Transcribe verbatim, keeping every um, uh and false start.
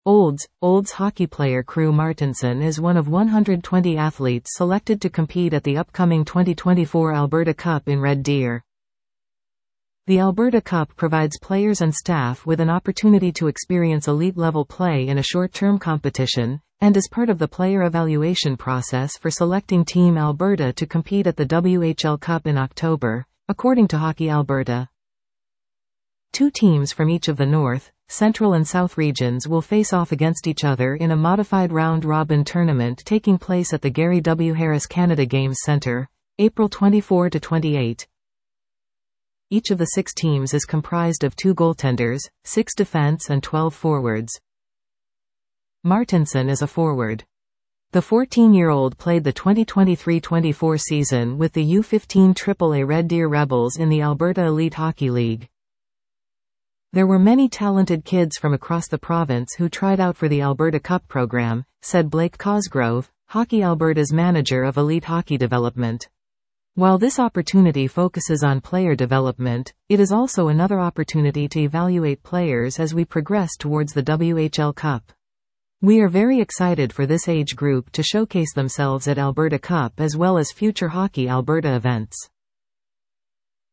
Olds, Olds hockey player Crew Martinson is one of one hundred twenty athletes selected to compete at the upcoming twenty twenty-four Alberta Cup in Red Deer. The Alberta Cup provides players and staff with an opportunity to experience elite-level play in a short-term competition, and is part of the player evaluation process for selecting Team Alberta to compete at the W H L Cup in October, according to Hockey Alberta. Two teams from each of the North, Central and South regions will face off against each other in a modified round-robin tournament taking place at the Gary W. Harris Canada Games Centre, April twenty-fourth to twenty-eighth. Each of the six teams is comprised of two goaltenders, six defense and twelve forwards. Martinson is a forward. The fourteen-year-old played the twenty twenty-three twenty-four season with the U fifteen triple A Red Deer Rebels in the Alberta Elite Hockey League. There were many talented kids from across the province who tried out for the Alberta Cup program, said Blake Cosgrove, Hockey Alberta's manager of elite hockey development. While this opportunity focuses on player development, it is also another opportunity to evaluate players as we progress towards the W H L Cup. We are very excited for this age group to showcase themselves at Alberta Cup as well as future Hockey Alberta events.